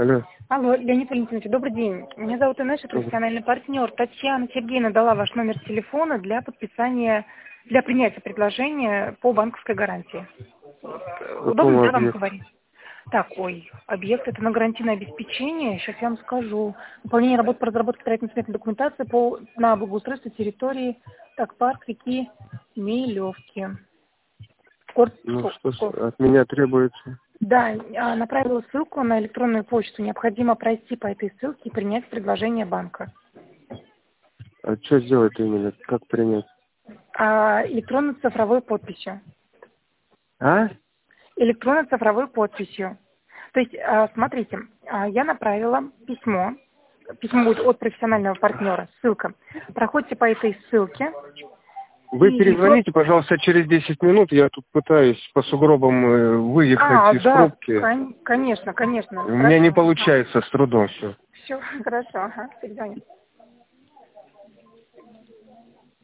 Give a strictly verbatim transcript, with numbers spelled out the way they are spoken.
Алло. Алло, Леонид Валентинович, добрый день. Меня зовут Инесса, профессиональный партнер. Татьяна Сергеевна дала ваш номер телефона для подписания, для принятия предложения по банковской гарантии. Удобно, да, вам говорить? Так, ой, объект это на гарантийное обеспечение. Сейчас я вам скажу. Выполнение работ по разработке строительно-сметной документации по, на благоустройство территории, так, парк реки Милевки. Корт, Ну корт, что ж, корт. от меня требуется? Да, направила ссылку на электронную почту. Необходимо пройти по этой ссылке и принять предложение банка. А что сделать именно? Как принять? А, электронно-цифровой подписью. А? Электронно-цифровой подписью. То есть, а, смотрите, а, я направила письмо. Письмо будет от профессионального партнера. Ссылка. Проходите по этой ссылке. Вы и перезвоните, электро... пожалуйста, через десять минут. Я тут пытаюсь по сугробам э, выехать А, из да, пробки. кон- конечно, конечно. У меня не Хорошо. получается, с трудом все. Все, хорошо. Ага, перезвоню.